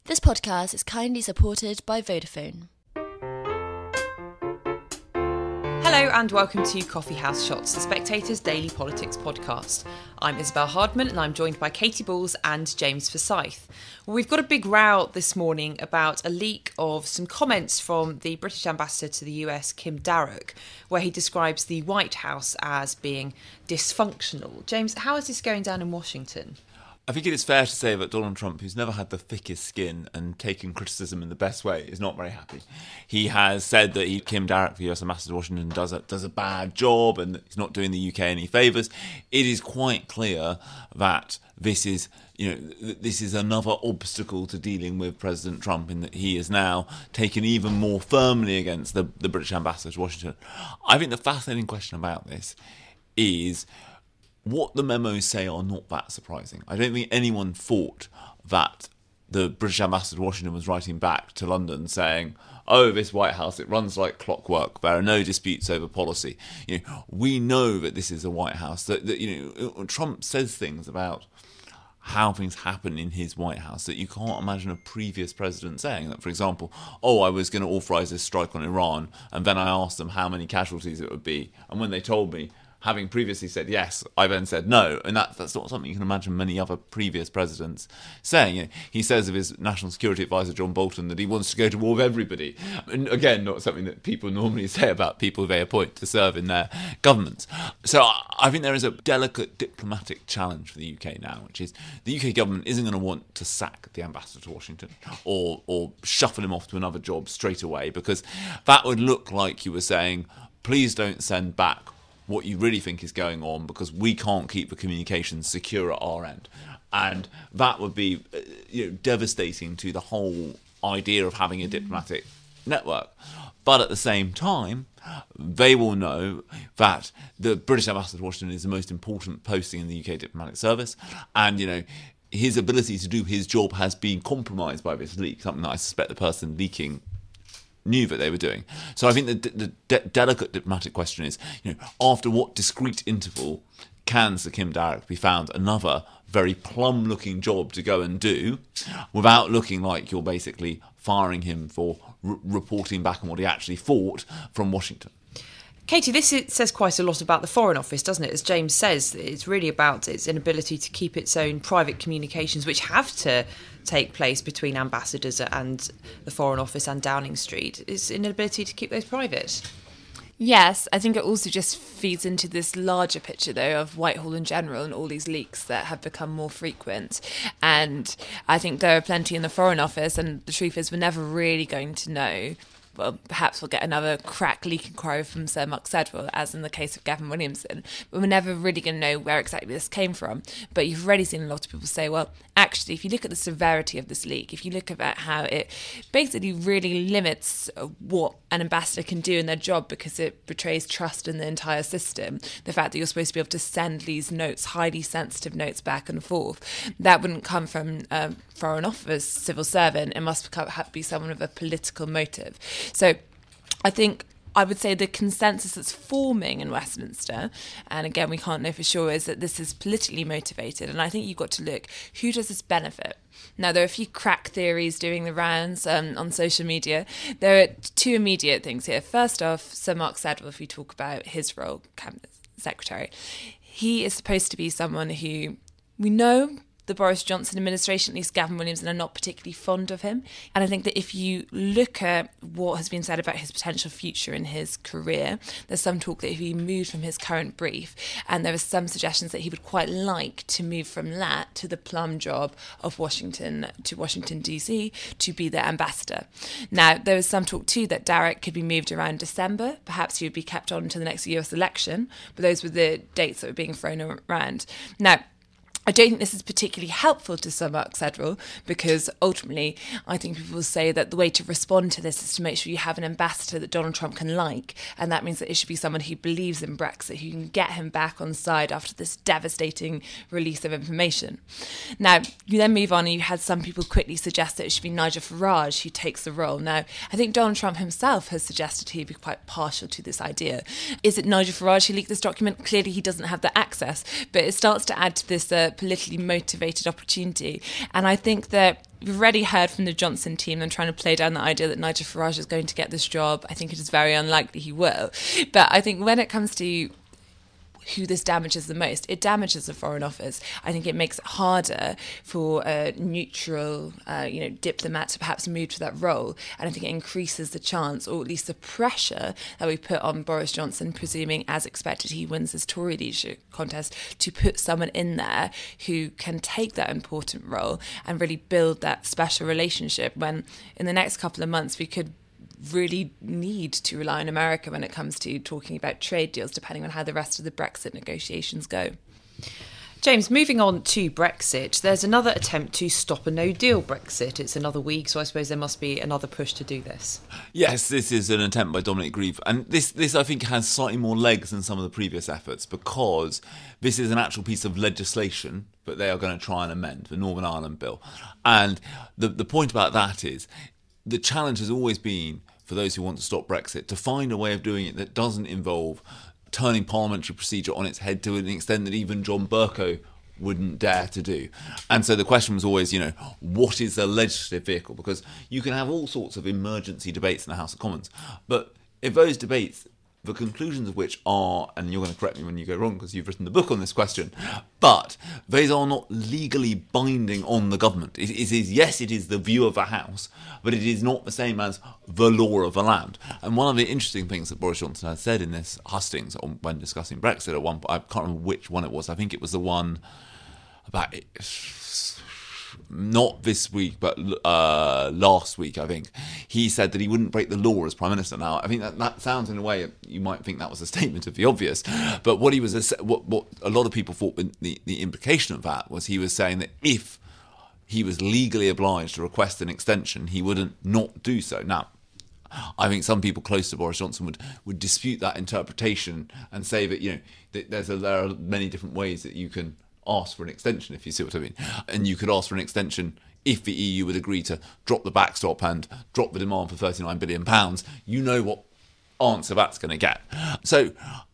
This podcast is kindly supported by Vodafone. Hello and welcome to Coffee House Shots, the Spectator's daily politics podcast. I'm Isabel Hardman and I'm joined by Katy Balls and James Forsyth. Well, we've got a big row this morning about a leak of some comments from the British ambassador to the US, Kim Darroch, where he describes the White House as being dysfunctional. James, how is this going down in Washington? I think it is fair to say that Donald Trump, who's never had the thickest skin and taken criticism in the best way, is not very happy. He has said that Kim Darroch, the US ambassador to Washington, does a bad job and he's not doing the UK any favours. It is quite clear that this is another obstacle to dealing with President Trump, in that he is now taken even more firmly against the British ambassador to Washington. I think the fascinating question about this is what the memos say are not that surprising. I don't think anyone thought that the British ambassador to Washington was writing back to London saying, "Oh, this White House, it runs like clockwork. There are no disputes over policy." We know that this is a White House. That Trump says things about how things happen in his White House that you can't imagine a previous president saying. That, for example, I was going to authorise this strike on Iran, and then I asked them how many casualties it would be, and when they told me, having previously said yes, I then said no. And that's not something you can imagine many other previous presidents saying. He says of his National Security Advisor, John Bolton, that he wants to go to war with everybody. And again, not something that people normally say about people they appoint to serve in their governments. So I think there is a delicate diplomatic challenge for the UK now, which is the UK government isn't going to want to sack the ambassador to Washington or shuffle him off to another job straight away, because that would look like you were saying, please don't send back what you really think is going on because we can't keep the communications secure at our end. And that would be devastating to the whole idea of having a diplomatic network. But at the same time, they will know that the British ambassador to Washington is the most important posting in the UK diplomatic service, and his ability to do his job has been compromised by this leak, something that I suspect the person leaking knew that they were doing. So I think the delicate diplomatic question is, after what discrete interval can Sir Kim Darroch be found another very plum-looking job to go and do without looking like you're basically firing him for reporting back on what he actually thought from Washington? Katy, this says quite a lot about the Foreign Office, doesn't it? As James says, it's really about its inability to keep its own private communications, which have to take place between ambassadors and the Foreign Office and Downing Street. Its inability to keep those private. Yes, I think it also just feeds into this larger picture, though, of Whitehall in general and all these leaks that have become more frequent. And I think there are plenty in the Foreign Office, and the truth is we're never really going to know. Well, perhaps we'll get another crack leak inquiry from Sir Mark Sedwill, as in the case of Gavin Williamson, but we're never really going to know where exactly this came from. But you've already seen a lot of people say, well, actually, if you look at the severity of this leak, if you look at how it basically really limits what an ambassador can do in their job because it betrays trust in the entire system, the fact that you're supposed to be able to send these notes, highly sensitive notes, back and forth, that wouldn't come from Foreign Office civil servant. It must be someone with a political motive. So I think I would say the consensus that's forming in Westminster, and again, we can't know for sure, is that this is politically motivated. And I think you've got to look, who does this benefit? Now, there are a few crack theories doing the rounds on social media. There are two immediate things here. First off, Sir Mark Sedwill, if we talk about his role, Cabinet Secretary, he is supposed to be someone who we know the Boris Johnson administration, at least Gavin Williamson, are not particularly fond of him. And I think that if you look at what has been said about his potential future in his career, there's some talk that if he moved from his current brief, and there are some suggestions that he would quite like to move from that to the plum job of Washington DC to be their ambassador. Now, there was some talk too that Darroch could be moved around December. Perhaps he would be kept on to the next US election, but those were the dates that were being thrown around. Now, I don't think this is particularly helpful to Sir Mark Sedwill, because ultimately I think people will say that the way to respond to this is to make sure you have an ambassador that Donald Trump can like, and that means that it should be someone who believes in Brexit, who can get him back on side after this devastating release of information. Now, you then move on and you had some people quickly suggest that it should be Nigel Farage who takes the role. Now, I think Donald Trump himself has suggested he'd be quite partial to this idea. Is it Nigel Farage who leaked this document? Clearly he doesn't have the access, but it starts to add to this politically motivated opportunity. And I think that we've already heard from the Johnson team them trying to play down the idea that Nigel Farage is going to get this job. I think it is very unlikely he will. But I think when it comes to who this damages the most, it damages the Foreign Office. I think it makes it harder for a neutral, diplomat to perhaps move to that role. And I think it increases the chance, or at least the pressure that we put on Boris Johnson, presuming, as expected, he wins this Tory leadership contest, to put someone in there who can take that important role and really build that special relationship, when in the next couple of months we could really need to rely on America when it comes to talking about trade deals, depending on how the rest of the Brexit negotiations go. James, moving on to Brexit, there's another attempt to stop a no-deal Brexit. It's another week, so I suppose there must be another push to do this. Yes, this is an attempt by Dominic Grieve. And this I think, has slightly more legs than some of the previous efforts, because this is an actual piece of legislation that they are going to try and amend, the Northern Ireland Bill. And the point about that is, the challenge has always been, for those who want to stop Brexit, to find a way of doing it that doesn't involve turning parliamentary procedure on its head to an extent that even John Bercow wouldn't dare to do. And so the question was always, what is the legislative vehicle? Because you can have all sorts of emergency debates in the House of Commons, but if those debates, the conclusions of which are, and you're going to correct me when you go wrong because you've written the book on this question, but these are not legally binding on the government. It is, yes, it is the view of the House, but it is not the same as the law of the land. And one of the interesting things that Boris Johnson has said in this hustings when discussing Brexit at one point, I can't remember which one it was, I think it was the one about not this week, but last week, I think, he said that he wouldn't break the law as Prime Minister. Now, I think that sounds, in a way, you might think that was a statement of the obvious, but what a lot of people thought the implication of that was he was saying that if he was legally obliged to request an extension, he wouldn't not do so. Now, I think some people close to Boris Johnson would dispute that interpretation and say that, there are many different ways that you can ask for an extension, if you see what I mean. And you could ask for an extension if the EU would agree to drop the backstop and drop the demand for £39 billion. You know what answer that's going to get. So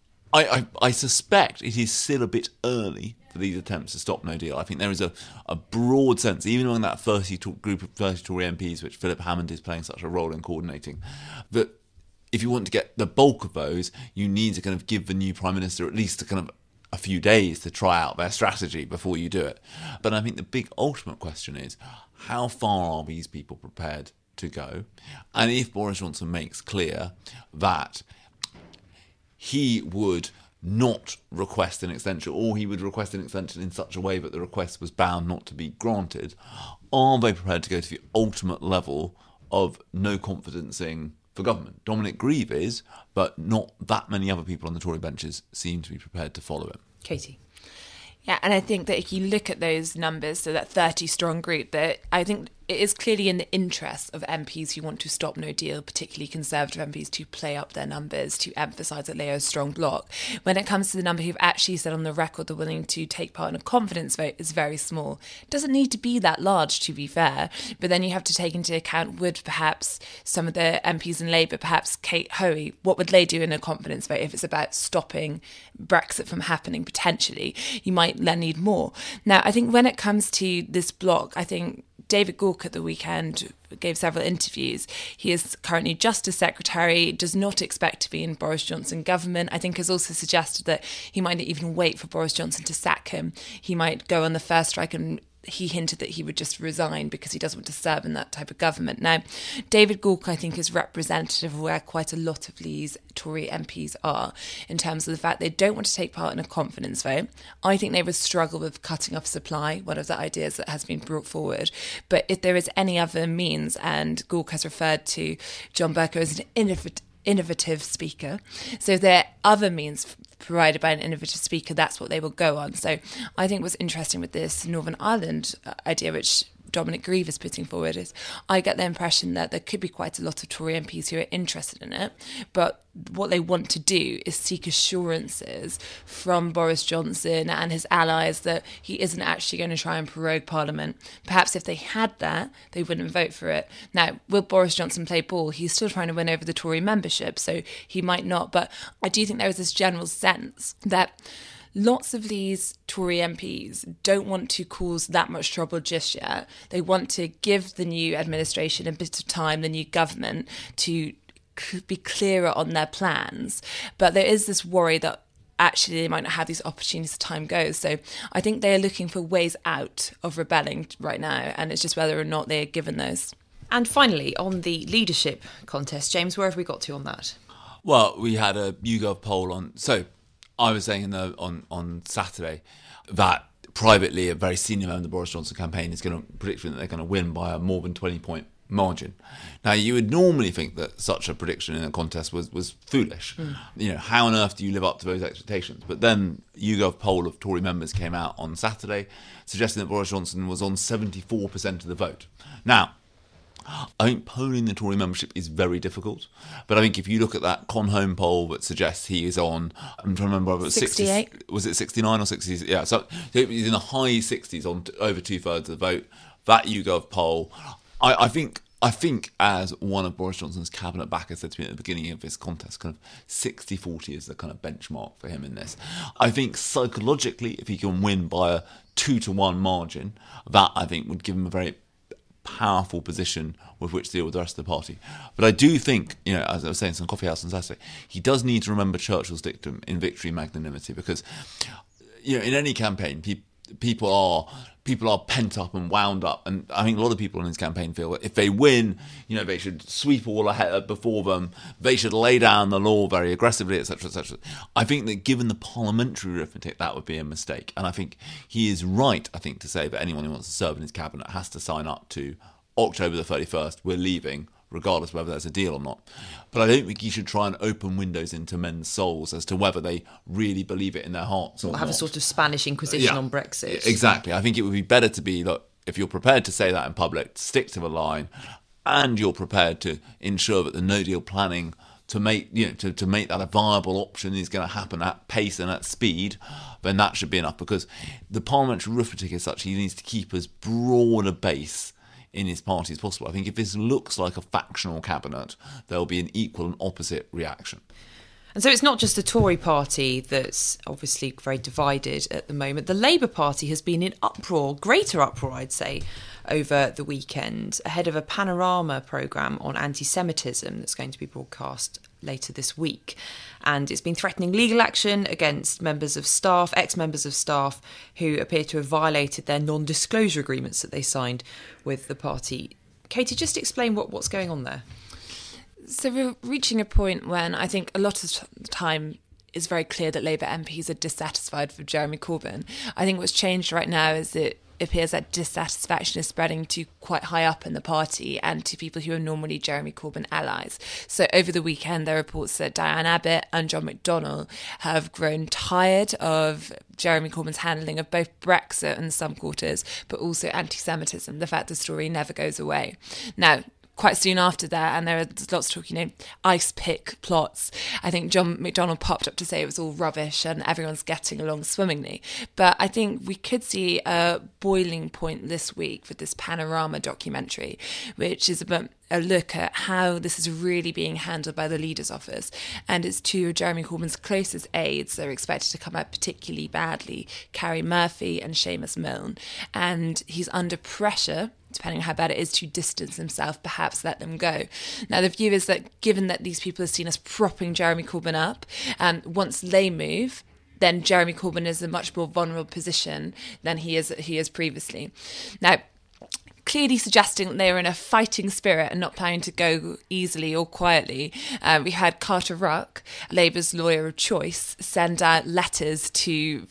I suspect it is still a bit early for these attempts to stop no deal. I think there is a broad sense, even among that group of 30 Tory MPs, which Philip Hammond is playing such a role in coordinating, that if you want to get the bulk of those, you need to kind of give the new Prime Minister at least a few days to try out their strategy before you do it. But I think the big ultimate question is, how far are these people prepared to go? And if Boris Johnson makes clear that he would not request an extension, or he would request an extension in such a way that the request was bound not to be granted, are they prepared to go to the ultimate level of no confidencing for government? Dominic Grieve is, but not that many other people on the Tory benches seem to be prepared to follow him. Katie. Yeah, and I think that if you look at those numbers, so that 30-strong group, that I think it is clearly in the interest of MPs who want to stop no deal, particularly Conservative MPs, to play up their numbers, to emphasise that they are a strong bloc. When it comes to the number who've actually said on the record they're willing to take part in a confidence vote, is very small. It doesn't need to be that large, to be fair, but then you have to take into account, would perhaps some of the MPs in Labour, perhaps Kate Hoey, what would they do in a confidence vote if it's about stopping Brexit from happening, potentially? You might then need more. Now, I think when it comes to this bloc, I think David Gauke at the weekend gave several interviews. He is currently Justice Secretary, does not expect to be in Boris Johnson government. I think has also suggested that he might not even wait for Boris Johnson to sack him. He might go on the first strike, and he hinted that he would just resign because he doesn't want to serve in that type of government. Now, David Gauke, I think, is representative of where quite a lot of these Tory MPs are in terms of the fact they don't want to take part in a confidence vote. I think they would struggle with cutting off supply, one of the ideas that has been brought forward. But if there is any other means, and Gauke has referred to John Bercow as an innovative speaker, so if there are other means provided by an innovative speaker, that's what they will go on. So I think what's interesting with this Northern Ireland idea, which Dominic Grieve is putting forward, is I get the impression that there could be quite a lot of Tory MPs who are interested in it, but what they want to do is seek assurances from Boris Johnson and his allies that he isn't actually going to try and prorogue Parliament. Perhaps if they had that, they wouldn't vote for it. Now, will Boris Johnson play ball? He's still trying to win over the Tory membership, so he might not. But I do think there is this general sense that lots of these Tory MPs don't want to cause that much trouble just yet. They want to give the new administration a bit of time, the new government, to be clearer on their plans. But there is this worry that actually they might not have these opportunities as time goes. So I think they are looking for ways out of rebelling right now, and it's just whether or not they are given those. And finally, on the leadership contest, James, where have we got to on that? Well, we had a YouGov poll on. So I was saying on Saturday that privately a very senior member of the Boris Johnson campaign is going to predict that they're going to win by a more than 20-point margin. Now, you would normally think that such a prediction in a contest was foolish. You know, how on earth do you live up to those expectations? But then YouGov poll of Tory members came out on Saturday, suggesting that Boris Johnson was on 74% of the vote. Now, I think polling the Tory membership is very difficult, but I think if you look at that Conhome poll that suggests he is on, I'm trying to remember, it was 68. 60, was it 69 or 60? Yeah, so he's in the high 60s on over 2/3 of the vote. That YouGov poll, I think as one of Boris Johnson's cabinet backers said to me at the beginning of this contest, kind of 60-40 is the kind of benchmark for him in this. I think psychologically, if he can win by a 2-1 margin, that I think would give him a very powerful position with which to deal with the rest of the party. But I do think, you know, as I was saying, some coffee house on Saturday, he does need to remember Churchill's dictum in victory magnanimity, because, you know, in any campaign, people are pent up and wound up, and I think a lot of people in his campaign feel that if they win, you know, they should sweep all ahead before them, they should lay down the law very aggressively, etc., etc. I think that given the parliamentary arithmetic, that would be a mistake, and I think he is right, I think, to say that anyone who wants to serve in his cabinet has to sign up to October the 31st, we're leaving, regardless of whether there's a deal or not. But I don't think he should try and open windows into men's souls as to whether they really believe it in their hearts or We'll have not. a sort of Spanish Inquisition on Brexit. Exactly. I think it would be better to be, look, if you're prepared to say that in public, stick to the line, and you're prepared to ensure that the no deal planning to make to make that a viable option is going to happen at pace and at speed, then that should be enough, because the parliamentary arithmetic is such he needs to keep as broad a base in his party as possible. I think if this looks like a factional cabinet, there'll be an equal and opposite reaction. And so it's not just the Tory party that's obviously very divided at the moment. The Labour Party has been in uproar, greater uproar, I'd say, over the weekend, ahead of a panorama programme on anti-Semitism that's going to be broadcast later this week. And it's been threatening legal action against members of staff, ex-members of staff, who appear to have violated their non-disclosure agreements that they signed with the party. Katie, just explain what's going on there. So we're reaching a point when I think a lot of the time it's very clear that Labour MPs are dissatisfied with Jeremy Corbyn. I think what's changed right now is that it appears that dissatisfaction is spreading to quite high up in the party and to people who are normally Jeremy Corbyn allies. So over the weekend, there are reports that Diane Abbott and John McDonnell have grown tired of Jeremy Corbyn's handling of both Brexit in some quarters, but also anti-Semitism, the fact the story never goes away. Now, quite soon after that, and there's lots of talk, ice pick plots. I think John McDonnell popped up to say it was all rubbish and everyone's getting along swimmingly. But I think we could see a boiling point this week with this Panorama documentary, which is about a look at how this is really being handled by the Leader's Office. And it's two of Jeremy Corbyn's closest aides that are expected to come out particularly badly, Carrie Murphy and Seamus Milne. And he's under pressure, depending on how bad it is, to distance himself, perhaps let them go. Now, the view is that given that these people are seen as propping Jeremy Corbyn up, once they move, then Jeremy Corbyn is in a much more vulnerable position than he is previously. Now, clearly suggesting that they are in a fighting spirit and not planning to go easily or quietly. We had Carter Ruck, Labour's lawyer of choice, send out letters to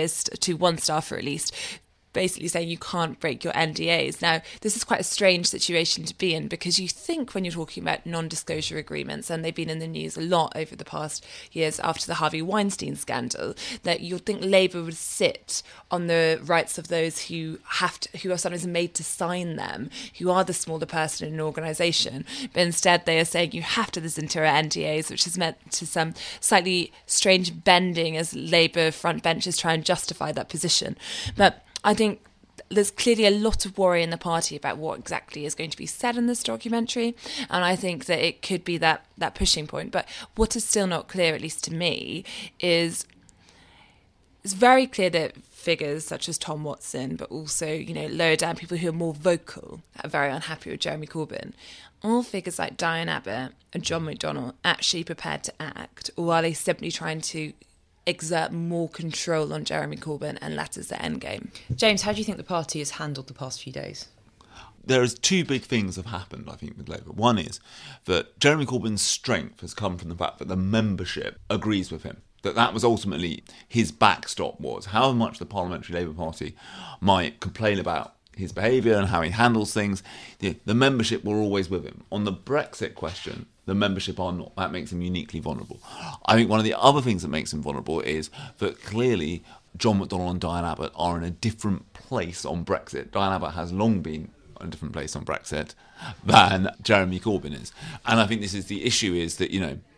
one staffer at least, basically saying you can't break your NDAs. Now, this is quite a strange situation to be in, because you think when you're talking about non-disclosure agreements, and they've been in the news a lot over the past years after the Harvey Weinstein scandal, that you'll think Labour would sit on the rights of those who are sometimes made to sign them, who are the smaller person in an organisation. But instead they are saying you have to listen to our NDAs, which has meant to some slightly strange bending as Labour front benches try and justify that position. But I think there's clearly a lot of worry in the party about what exactly is going to be said in this documentary, and I think that it could be that pushing point. But what is still not clear, at least to me, is it's very clear that figures such as Tom Watson, but also, lower down people who are more vocal, are very unhappy with Jeremy Corbyn. All figures like Diane Abbott and John McDonnell actually prepared to act, or are they simply trying to exert more control on Jeremy Corbyn and that is the endgame? James, how do you think the party has handled the past few days? There's two big things have happened, I think, with Labour. One is that Jeremy Corbyn's strength has come from the fact that the membership agrees with him. That was ultimately his backstop, was however much the Parliamentary Labour Party might complain about his behaviour and how he handles things, the membership were always with him. On the Brexit question, the membership are not. That makes him uniquely vulnerable. I think one of the other things that makes him vulnerable is that clearly John McDonnell and Diane Abbott are in a different place on Brexit. Diane Abbott has long been in a different place on Brexit than Jeremy Corbyn is. And I think this is the issue, is that,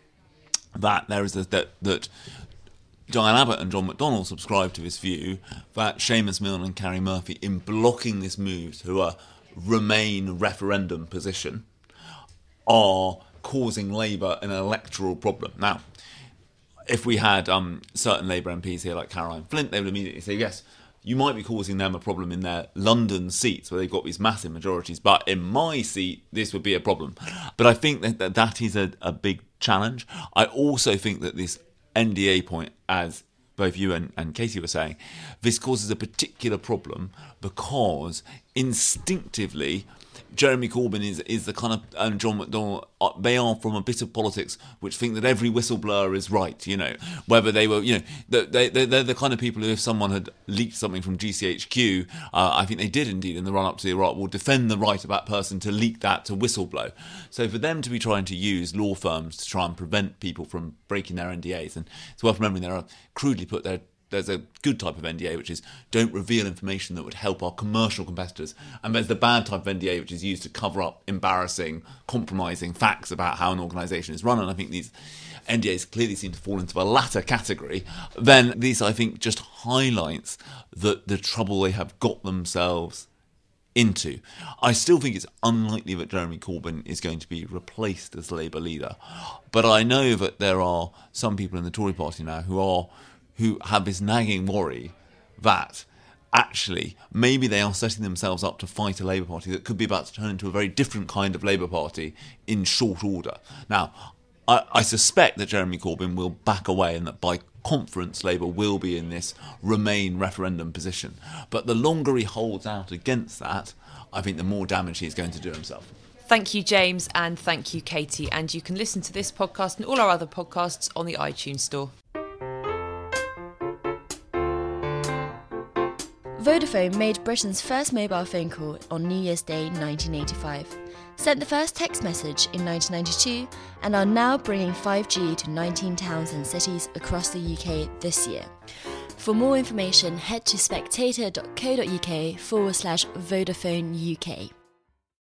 that there is that Diane Abbott and John McDonnell subscribe to this view that Seamus Milne and Carrie Murphy, in blocking this move to a Remain referendum position, are causing Labour an electoral problem. Now, if we had certain Labour MPs here like Caroline Flint, they would immediately say, yes, you might be causing them a problem in their London seats where they've got these massive majorities, but in my seat, this would be a problem. But I think that is a big challenge. I also think that this NDA point, as both you and Katie were saying, this causes a particular problem because instinctively Jeremy Corbyn is the kind of, and John McDonnell, they are from a bit of politics which think that every whistleblower is right, whether they were, they're the kind of people who, if someone had leaked something from GCHQ, I think they did indeed in the run-up to the Iraq War, defend the right of that person to leak that, to whistleblow. So for them to be trying to use law firms to try and prevent people from breaking their NDAs, and it's worth remembering there are, crudely put, there's a good type of NDA, which is don't reveal information that would help our commercial competitors. And there's the bad type of NDA, which is used to cover up embarrassing, compromising facts about how an organisation is run. And I think these NDAs clearly seem to fall into the latter category. Then this, I think, just highlights the trouble they have got themselves into. I still think it's unlikely that Jeremy Corbyn is going to be replaced as Labour leader. But I know that there are some people in the Tory party now who have this nagging worry that actually maybe they are setting themselves up to fight a Labour Party that could be about to turn into a very different kind of Labour Party in short order. Now, I suspect that Jeremy Corbyn will back away and that by conference Labour will be in this Remain referendum position. But the longer he holds out against that, I think the more damage he's going to do himself. Thank you, James, and thank you, Katie. And you can listen to this podcast and all our other podcasts on the iTunes Store. Vodafone made Britain's first mobile phone call on New Year's Day 1985, sent the first text message in 1992, and are now bringing 5G to 19 towns and cities across the UK this year. For more information, head to spectator.co.uk/Vodafone UK.